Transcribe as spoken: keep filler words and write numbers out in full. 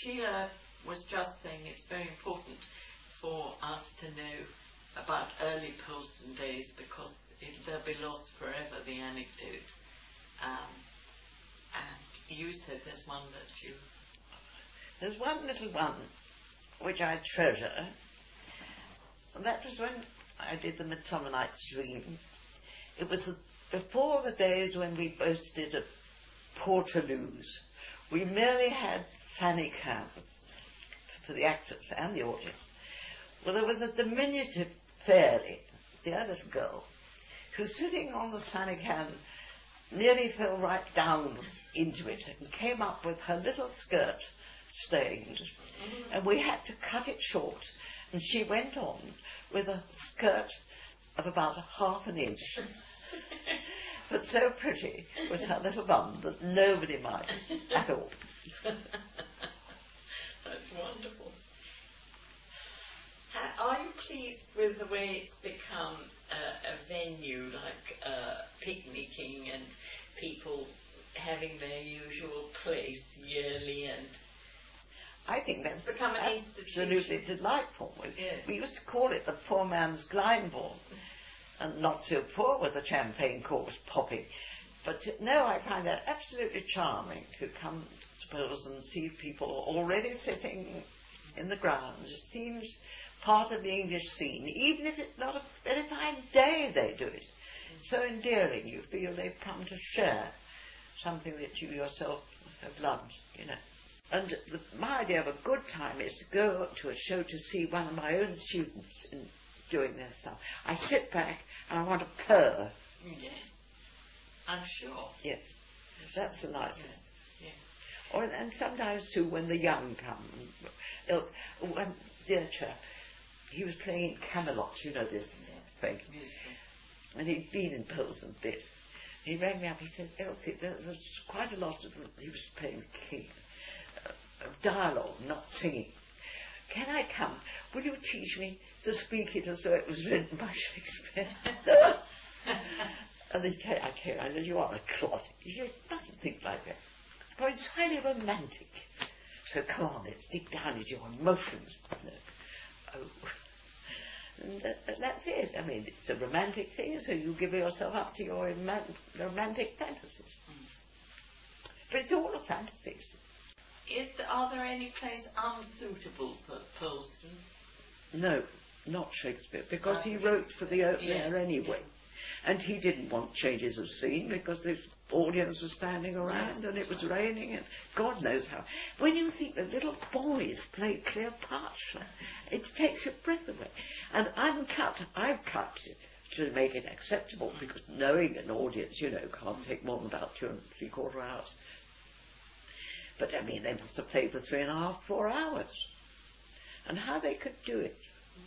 Sheila was just saying it's very important for us to know about early Pilsen days because it, they'll be lost forever, the anecdotes. Um, and you said there's one that you... There's one little one which I treasure. And that was when I did the Midsummer Night's Dream. It was the, before the days when we boasted of Portaloos. We merely had sanic hands for the actors and the audience. Well, there was a diminutive fairy, dear little girl, who sitting on the sanic hand nearly fell right down into it and came up with her little skirt stained, and we had to cut it short, and she went on with a skirt of about half an inch. But so pretty was her little bum that nobody minded at all. That's wonderful. Ha- are you pleased with the way it's become uh, a venue, like uh, picnicking and people having their usual place yearly? And I think that's it's become an absolutely institution. Delightful. Yes. We used to call it the poor man's Glyndebourne, and not so poor with the champagne corks popping. But no, I find that absolutely charming to come to Pilsen and see people already sitting in the grounds. It seems part of the English scene, even if it's not a very fine day they do it. So endearing, you feel they've come to share something that you yourself have loved, you know. And the, my idea of a good time is to go to a show to see one of my own students in, doing their stuff. I sit back and I want to purr. Yes, I'm sure. Yes, that's the nicest. Yeah. Or, and sometimes too when the young come. Else, one dear chap, he was playing in Camelot, you know this Yeah. thing. Musical. And he'd been in Pilsen a bit. He rang me up, he said, Elsie, there's, there's quite a lot of, he was playing the king, uh, of dialogue, not singing. Can I come? Will you teach me to speak it as though it was written by Shakespeare? And they tell, I tell you, I said, you are a clot. You mustn't think like that. For it's highly romantic. So come on, let's dig down into your emotions. Oh. And that, that's it. I mean, it's a romantic thing, so you give yourself up to your ima- romantic fantasies. Mm. But it's all a fantasies. Is, are there any plays unsuitable for Pilsen? No, not Shakespeare, because Uh, he wrote for the open yes, air anyway. And he didn't want changes of scene because the audience was standing around and it was raining and God knows how. When you think the little boys played Cleopatra, it takes your breath away. And uncut, I've cut it to make it acceptable because knowing an audience, you know, can't take more than about two and three quarter hours. But I mean, they must have played for three and a half, four hours. And how they could do it.